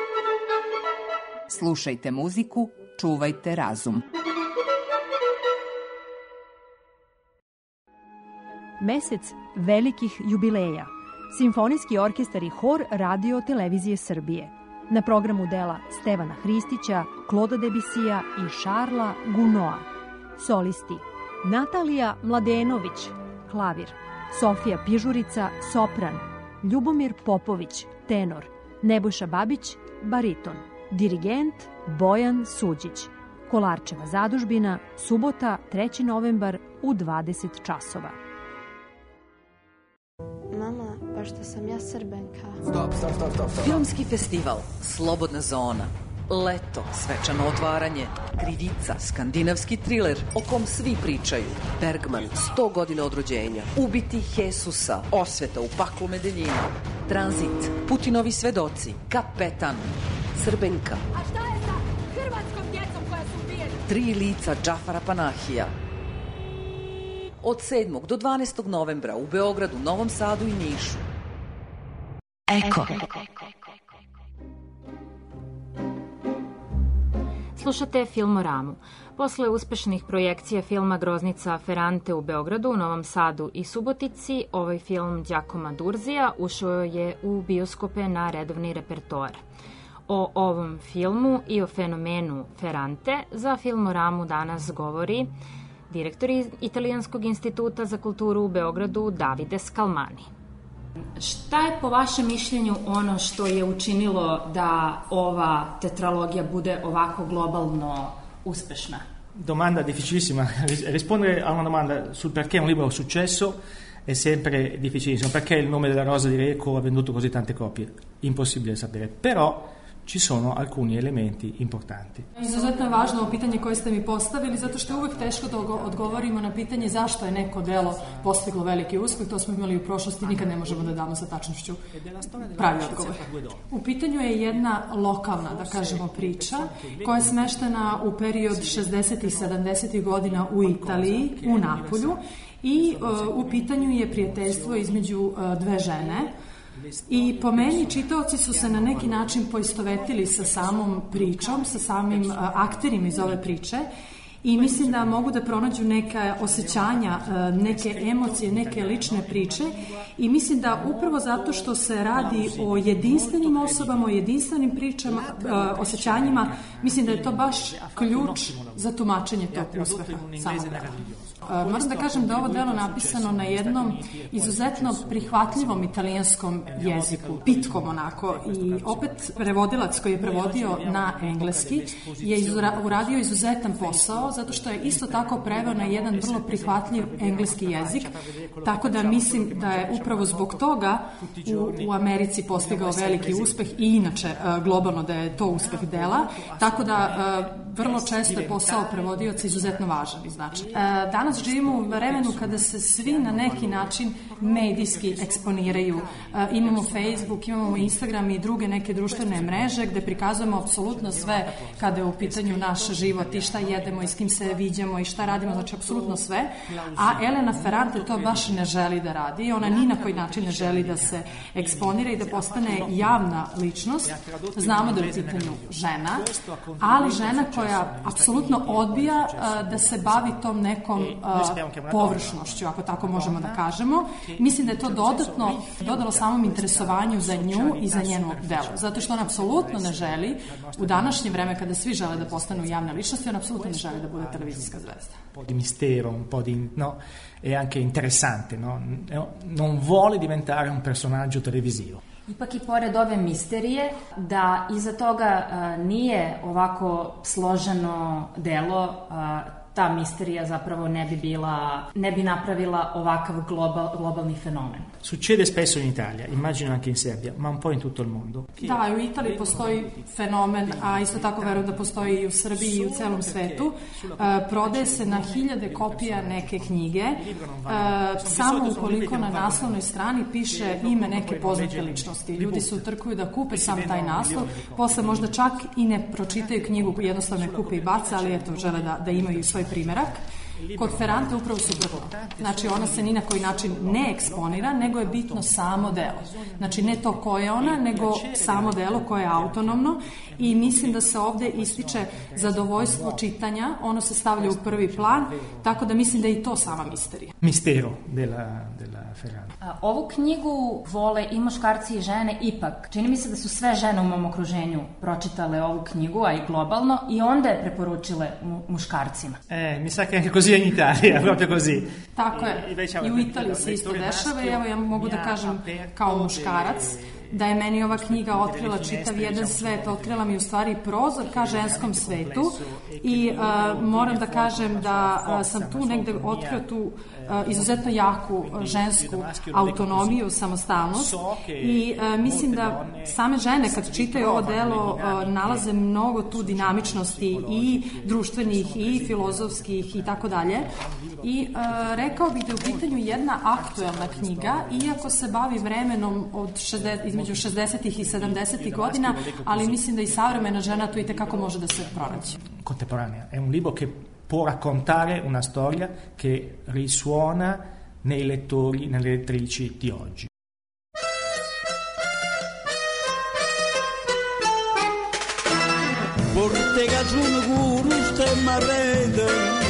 Slušajte muziku, čuvajte razum. Mesec velikih jubileja. Simfonijski orkestar i hor Radio Televizije Srbije. Na programu dela Stevana Hristića, Kloda Debisija i Šarla Gunoa. Solisti Natalija Mladenović, klavir, Sofija Pižurica, sopran, Ljubomir Popović, tenor, Nebojša Babić, bariton, dirigent Bojan Suđić. Kolarčeva zadužbina, subota, treći novembar u dvadeset časova. Mama, pa što sam ja Srbenka. Stop, stop, stop, stop, stop. Filmski festival, Slobodna zona, leto, svečano otvaranje, krivica, skandinavski triler o kom svi pričaju, Bergman, sto godina od rođenja, ubiti Jesusa, osveta u paklu Medeljina, Tranzit, Putinovi svedoci, Kapetan, Srbenka. A šta je sa hrvatskom djecom koja su ubijena? Tri lica Džafara Panahija. Od sedmog do dvanaestog novembra u Beogradu, Novom Sadu i Nišu. Eko. Slušate Filmoramu. Posle uspešnih projekcija filma Groznica Ferrante u Beogradu, Novom Sadu i Subotici, ovaj film Đakoma Durzija ušao je u bioskope na redovni repertoar. O ovom filmu i o fenomenu Ferrante za Filmoramu danas govori direktor Italijanskog instituta za kulturu u Beogradu Davide Scalmani. Šta je po vašem mišljenju ono što je učinilo da ova tetralogija bude ovako globalno uspešna? Domanda difficilissima. Rispondere a una domanda sul perché un libro ha successo è sempre difficilissimo. Perché il nome della rosa di Reco ha venduto così tante copie? Impossibile sapere. Però ci sono alcuni elementi importanti. Izuzetno je važno ovo pitanje koje ste mi postavili, zato što je uvek teško da odgovorimo na pitanje zašto je neko delo postiglo veliki uspeh. To smo imali u prošlosti, nikad ne možemo da damo sa tačnošću pravi odgovor. U pitanju je jedna lokalna, da kažemo, priča koja je smeštena u period šezdesetih i sedamdesetih godina u Italiji, u Napolju, i uh, u pitanju je prijateljstvo između uh, dve žene. I po meni čitaoci su se na neki način poistovetili sa samom pričom, sa samim uh, akterima iz ove priče i mislim da mogu da pronađu neka osjećanja, uh, neke emocije, neke lične priče i mislim da upravo zato što se radi o jedinstvenim osobama, o jedinstvenim pričama, uh, osjećanjima, mislim da je to baš ključ za tumačenje tog uspeha samog dela. Uh, moram da kažem da je ovo delo napisano na jednom izuzetno prihvatljivom italijanskom jeziku, pitkom onako, i opet prevodilac koji je prevodio na engleski je izura, uradio izuzetan posao, zato što je isto tako preveo na jedan vrlo prihvatljiv engleski jezik, tako da mislim da je upravo zbog toga u, u Americi postigao veliki uspeh i inače uh, globalno da je to uspeh dela, tako da uh, vrlo često je posao prevodioca izuzetno važan i značajan. Uh, danas živimo u vremenu kada se svi na neki način medijski eksponiraju. E, imamo Facebook, imamo Instagram i druge neke društvene mreže gde prikazujemo apsolutno sve kada je u pitanju naš život i šta jedemo i s kim se viđamo i šta radimo, znači apsolutno sve. A Elena Ferrante to baš ne želi da radi. Ona ni na koji način ne želi da se eksponira i da postane javna ličnost. Znamo da je u pitanju žena, ali žena koja apsolutno odbija a, da se bavi tom nekom a, površnošću, ako tako možemo da kažemo. Mislim da je to dodatno dodalo samom interesovanju za nju i za njenu delo. Zato što ona apsolutno ne želi, u današnje vreme kada svi žele da postanu javne ličnosti, ona apsolutno ne želi da bude televizijska zvezda. Un po' di mistero, un po' di, no, è anche interessante, no? Non vuole diventare un personaggio televisivo. Ipak i pored ove misterije, da iza toga uh, nije ovako složeno delo, uh, ta misterija zapravo ne bi bila, ne bi napravila ovakav global, globalni fenomen. Succede spesso in Italia, immagino anche in Serbia, ma un po' in tutto il mondo. Da, u Italiji postoji fenomen, a isto tako verujem da postoji i u Srbiji i u celom svetu. E, prodaje se na hiljade kopija neke knjige, e, samo ukoliko na naslovnoj strani piše ime neke poznate ličnosti. Ljudi se utrkuju da kupe sam taj naslov, posle možda čak i ne pročitaju knjigu, jednostavno je kupe i bace, ali eto, žele da, da imaju svoj primerak. Kod Ferrante upravo suprotno. Znači, ona se ni na koji način ne eksponira, nego je bitno samo delo. Znači, ne to ko je ona, nego samo delo koje je autonomno i mislim da se ovde ističe zadovoljstvo čitanja, ono se stavlja u prvi plan, tako da mislim da je i to sama misterija. Mistero della, della Ferrante. A, ovu knjigu vole i muškarci i žene, ipak čini mi se da su sve žene u mom okruženju pročitale ovu knjigu, a i globalno, i onda je preporučile mu, muškarcima. Eh, mi sa che anche così in Italia, proprio così. Tako je, i u Italiji se isto dešava i evo ja mogu da kažem kao muškarac da je meni ova knjiga otkrila čitav jedan svet, otkrila mi u stvari prozor ka ženskom svetu i uh, moram da kažem da uh, sam tu negde otkrio tu uh, izuzetno jaku žensku autonomiju, samostalnost i uh, mislim da same žene kad čitaju ovo delo uh, nalaze mnogo tu dinamičnosti i društvenih i filozofskih i tako dalje i uh, rekao bih da je u pitanju jedna aktuelna knjiga, iako se bavi vremenom od šezdeset, između šezdesetih i sedamdesetih godina, ali mislim da i savremena žena tu i tekako može da se pronađe. Contemporanea. È un libro che può raccontare una storia che risuona nei lettori, nelle lettrici di oggi. Portega sono guruste marrete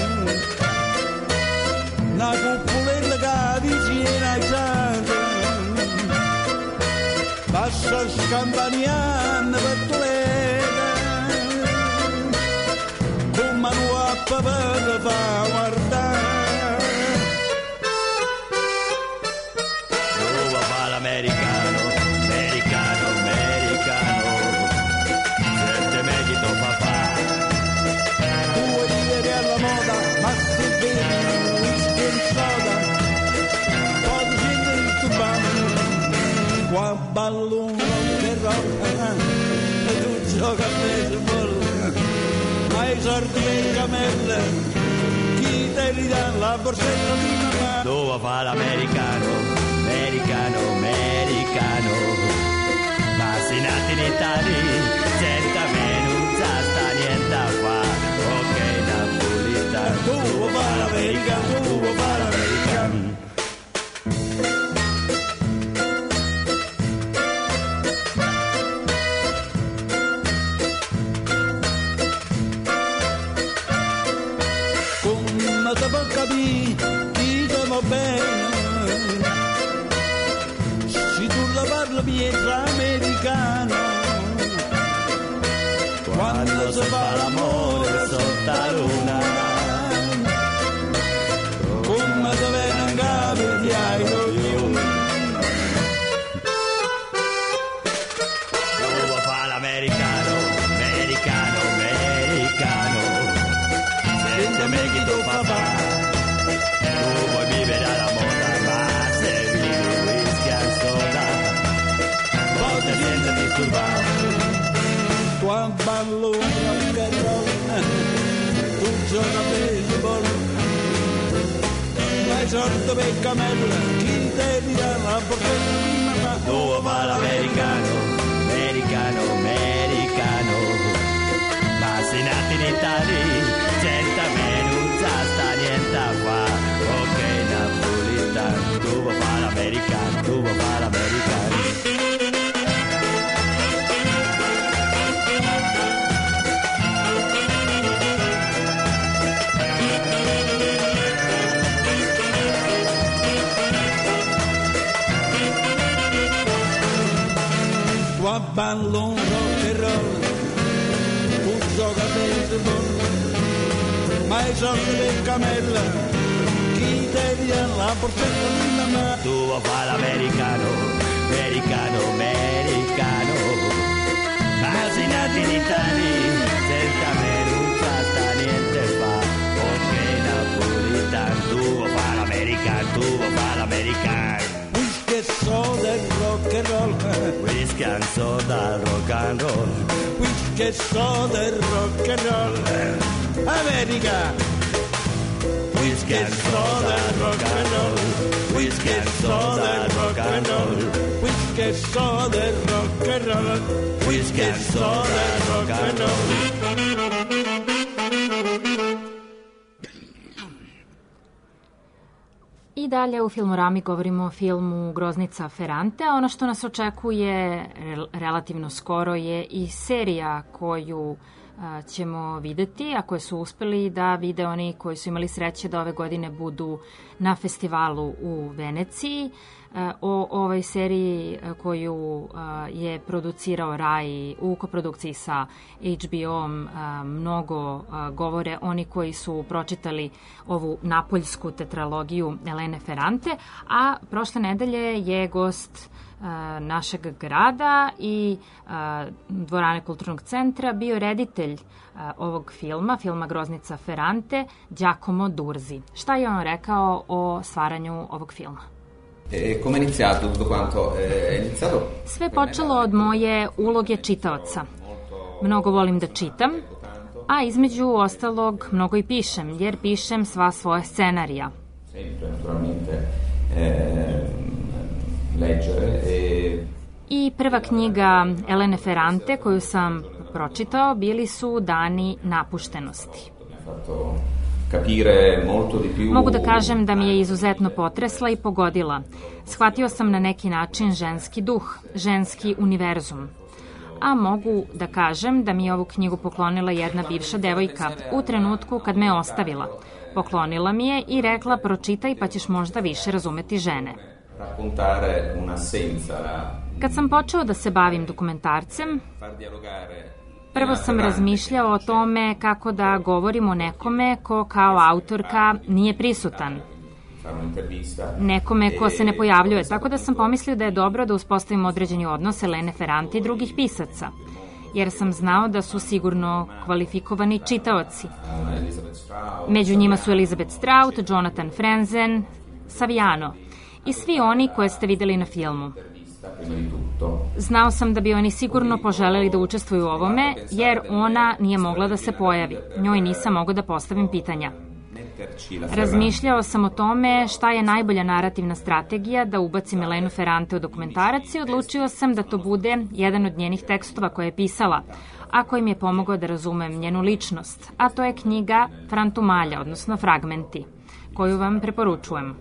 na cupolella che vicina ai sante passa scampaniana per Toledo con mano a papà che fa guardare dove fa l'americano, americano, americano sente meglio papà vuoi vivere alla moda ma se bevi whisky e soda poi senti il turbano qua ballo un rock and roll e tu gioca a baseball ma i sordi e camelle chi te li dà la borsetta di mamma dove fa l'americano americano americano ma se nati in Italia senza me non sa sta niente a fa ok napolitano dove fa l'americano dove fa l'americano te può capire, ditelo bene, se tu la parli pietra americana, quando si fa l'amore sotto la luna, come te viene in capo di ai coglioni. Dove fa l'americano, americano, americano, sente me chi tu papà. Qua ballo rock and roll, tu gioca a baseball, ma i sordi per camella, chi te li dà la borsetta di mamma? Dove va l'americano, americano, americano, ma se nati in Italia, senza me non sa sta niente a fa, ok napolitano, dove va l'americano, dove va l'americano? Qua ballo un rock and roll, tu gioca a baseball, ma i soldi per camella, chi te li dà la borsetta di mamma? Tu fa l'americano, americano, americano, ma sei nato in Italia, senza me non sa sta niente fa, ok napolitano, tu fa l'americano, tu fa l'americano. Whisky soda e rock and roll, whisky and soda rock and roll, whisky soda e rock and roll, America. Whisky and soda rock and roll, whisky and soda rock and roll, whisky soda rock and roll, whisky soda rock and roll. I dalje u Filmorami govorimo o filmu Groznica Ferrante, a ono što nas očekuje relativno skoro je i serija koju ćemo videti, a koje su uspeli da vide oni koji su imali sreće da ove godine budu na festivalu u Veneciji. O ovoj seriji koju je producirao Rai u koprodukciji sa H B O-om mnogo govore oni koji su pročitali ovu napoljsku tetralogiju Elene Ferrante, a prošle nedelje je gost našeg grada i dvorane kulturnog centra bio reditelj ovog filma, filma Groznica Ferrante, Giacomo Durzi. Šta je on rekao o stvaranju ovog filma? E come è iniziato tutto quanto? È iniziato... Sve počelo od moje uloge čitaoca. Mnogo volim da čitam, a između ostalog mnogo i pišem, jer pišem sva svoja scenarija. Sempre, naturalmente, eh, leggere e... I prva knjiga Elene Ferrante koju sam pročitao bili su Dani napuštenosti. Mogu da kažem da mi je izuzetno potresla i pogodila. Shvatio sam na neki način ženski duh, ženski univerzum. A mogu da kažem da mi je ovu knjigu poklonila jedna bivša devojka u trenutku kad me ostavila. Poklonila mi je i rekla pročitaj pa ćeš možda više razumeti žene. Kad sam počeo da se bavim dokumentarcem, prvo sam razmišljao o tome kako da govorim o nekome ko kao autorka nije prisutan. Nekome ko se ne pojavljuje, tako da sam pomislio da je dobro da uspostavim određeni odnos Elene Ferrante i drugih pisaca, jer sam znao da su sigurno kvalifikovani čitaoci. Među njima su Elizabeth Strout, Jonathan Franzen, Saviano i svi oni koje ste videli na filmu. Znao sam da bi oni sigurno poželeli da učestvuju u ovome, jer ona nije mogla da se pojavi. Njoj nisam mogao da postavim pitanja. Razmišljao sam o tome šta je najbolja narativna strategija da ubacim Elenu Ferrante u dokumentarac i odlučio sam da to bude jedan od njenih tekstova koje je pisala, a koji mi je pomogao da razumem njenu ličnost, a to je knjiga Frantumalja, odnosno Fragmenti, koju vam preporučujem.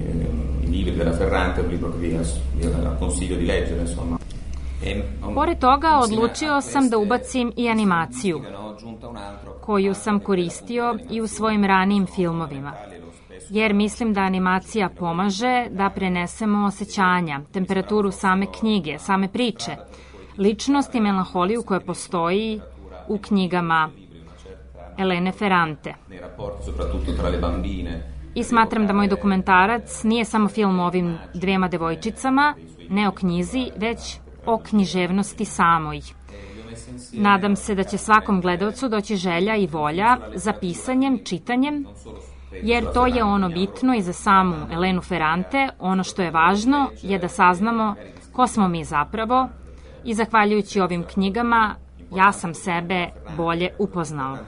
Pored toga, odlučio sam da ubacim i animaciju, koju sam koristio i u svojim ranijim filmovima, jer mislim da animacija pomaže da prenesemo osjećanja, temperaturu same knjige, same priče, ličnost i melanholiju koja postoji u knjigama Elene Ferrante. I smatram da moj dokumentarac nije samo film o ovim dvema devojčicama, ne o knjizi, već o književnosti samoj. Nadam se da će svakom gledalcu doći želja i volja za pisanjem, čitanjem, jer to je ono bitno i za samu Elenu Ferrante. Ono što je važno je da saznamo ko smo mi zapravo i zahvaljujući ovim knjigama ja sam sebe bolje upoznao.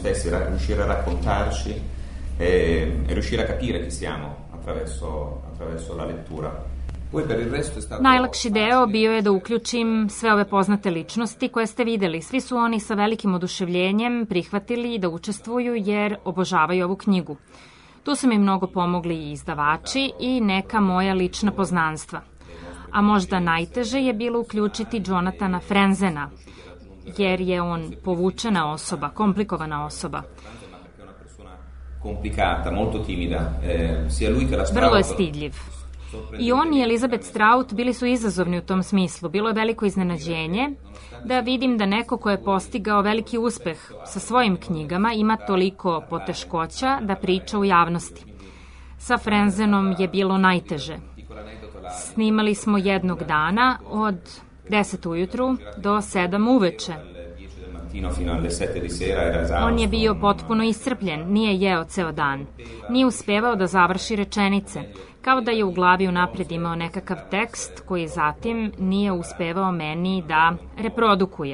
E riuscire a capire chi siamo attraverso, attraverso la lettura. Najlakši deo bio je da uključim sve ove poznate ličnosti koje ste videli. Svi su oni sa velikim oduševljenjem prihvatili da učestvuju jer obožavaju ovu knjigu. Tu su mi mnogo pomogli i izdavači i neka moja lična poznanstva. A možda najteže je bilo uključiti Jonathana Frenzena, jer je on povučena osoba, komplikovana osoba. Complicata, molto timida, eh, sia lui che la Strout. Vrlo je stidljiv. I on i Elizabeth Strout bili su izazovni u tom smislu. Bilo je veliko iznenađenje da vidim da neko ko je postigao veliki uspeh sa svojim knjigama ima toliko poteškoća da priča u javnosti. Sa Frenzenom je bilo najteže. Snimali smo jednog dana od deset ujutru do sedam uveče. On je bio potpuno iscrpljen, nije jeo ceo dan. Nije uspevao da završi rečenice, kao da je u glavi unapred imao nekakav tekst koji zatim nije uspevao meni da reprodukuje.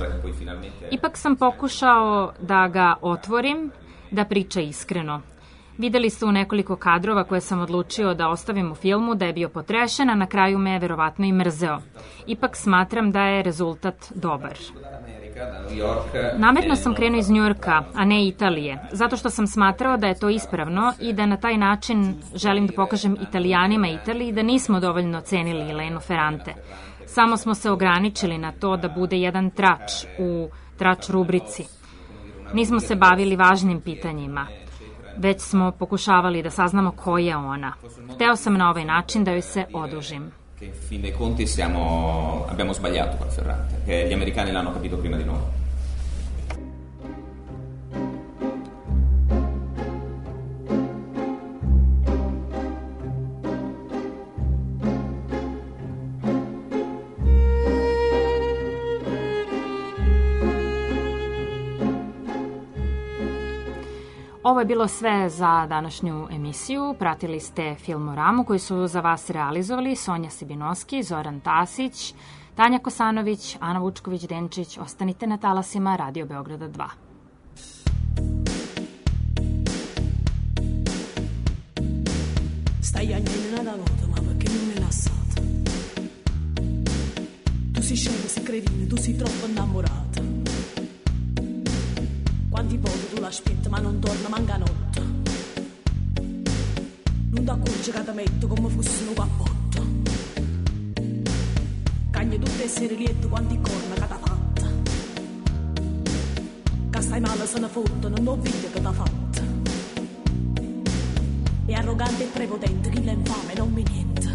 Ipak sam pokušao da ga otvorim, da priča iskreno. Videli ste u nekoliko kadrova koje sam odlučio da ostavim u filmu da je bio potrešen, a na kraju me je verovatno i mrzeo. Ipak smatram da je rezultat dobar. Namerno sam krenuo iz Njujorka, a ne Italije, zato što sam smatrao da je to ispravno i da na taj način želim da pokažem Italijanima Italiji da nismo dovoljno cenili Lenu Ferrante. Samo smo se ograničili na to da bude jedan trač u trač rubrici. Nismo se bavili važnim pitanjima, već smo pokušavali da saznamo ko je ona. Hteo sam na ovaj način da joj se odužim. Che in fin dei conti siamo, abbiamo sbagliato con Ferrante, che gli americani l'hanno capito prima di noi. Ovo je bilo sve za današnju emisiju. Pratili ste Filmoramu koju su za vas realizovali Sonja Sibinoski, Zoran Tasić, Tanja Kosanović, Ana Vučković-Denčić. Ostanite na talasima Radio Beograda dva. Stai agnendo da volta, ma perché non me l'ha assata? Tu sei scema, sei cretino, tu sei troppo innamorata. Quanti volte tu l'aspetti ma non torna manca notte. Non ti accorgi che ti metto come fosse un cappotto. Cagni tutte le sere lieto quanti corna che t'ha fatta. Che stai male se ne fotte, non ho vita che t'ha fatta. È arrogante e prepotente, chi l'è infame non mi niente.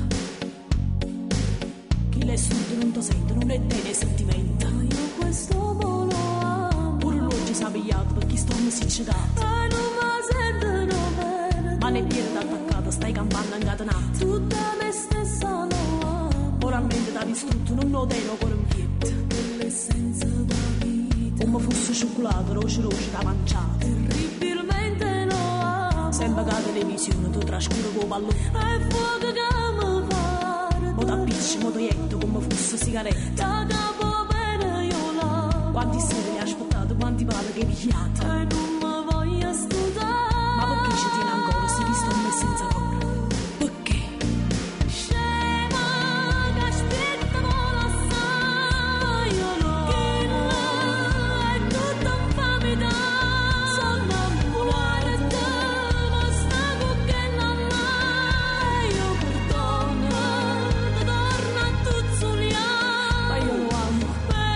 Chi l'è sud non ti sente, non è te nei sentimenti. Io questo volo ci sa pigliato perché sto mi si cegato. Ma non mi sentono bene. Ma ne piede d'attaccata, stai campando incatenato. Tutta me stessa no. Oralmente da distrutto, non lo tengo ancora in piedi. Dell'essenza da vita. Come fosse cioccolato, roce roce da mangiato. Terribilmente no. Sembra che la televisione tu trascura con pallone. È fuoco che mi pare. Mo t'appicci, mo toietto come fosse sigaretta. Da capo bene io là. Quanti sere li aspettato, quanti pare che pigliate. E non mi voglio scusare. Ma perché ci tiene ancora se vi sto messo senza cuore? Perché? Scema che aspetta vola assai. Io lo che là è tutta infamità. Sono innamorata, ma stanco che non mai. Io perdono, ti torno a tuzzuliare. Ma io lo amo.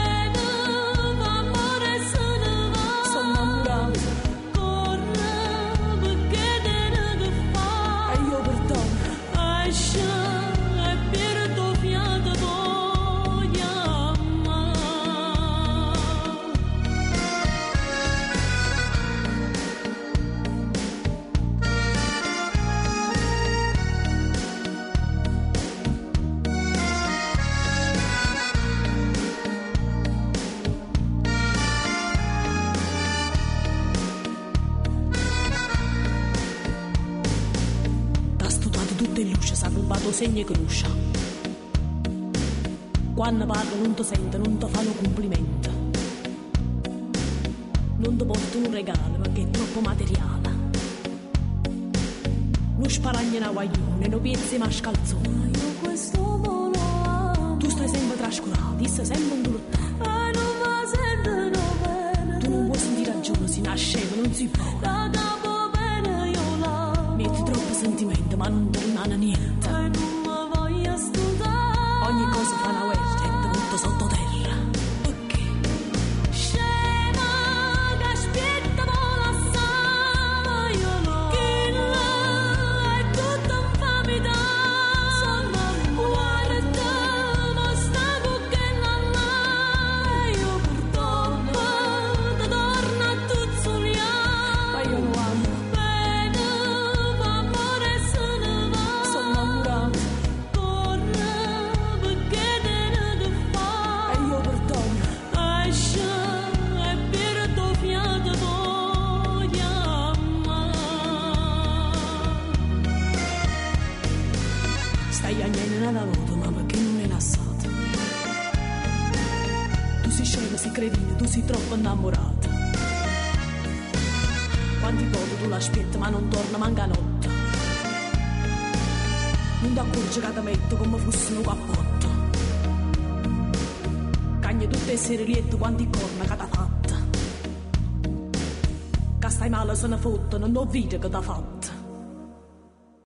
Segno e cruscia. Quando parlo non ti sento, non ti fanno complimenti. Non ti porto un regalo perché è troppo materiale. Non sparagli una guaglione, non piezzi ma scalzone. Io questo volo. Tu stai sempre trascurato, stai sempre un durottato. E non mi sentono bene. Tu non puoi sentire ragione, si nasce ma non si può. Da capo bene io là. Metti troppo sentimento ma non ti rimane niente. Ogni cosa fa una guerra e ti butto sottoterra. Perché? Scema che aspetta vola assai. Io lo che là è tutta infamità. Sono innamorata, ma stanco che non mai. Io perdono, ti torno a tuzzuliare. Ma io lo amo. Bene, ma amore se ne va. Sono innamorata. Stai agnendo una volta, ma perché non è nassato? Tu sei scema, sei cretino, tu sei troppo innamorata. quanti volte tu l'aspetti ma non torna manca notte. Non ti accorgi che ti metto come fosse un cappotto. Cagni tutte le sere liette quanti corna che ti fatta. Che stai male se ne fotte, non ho vita che ti fatta.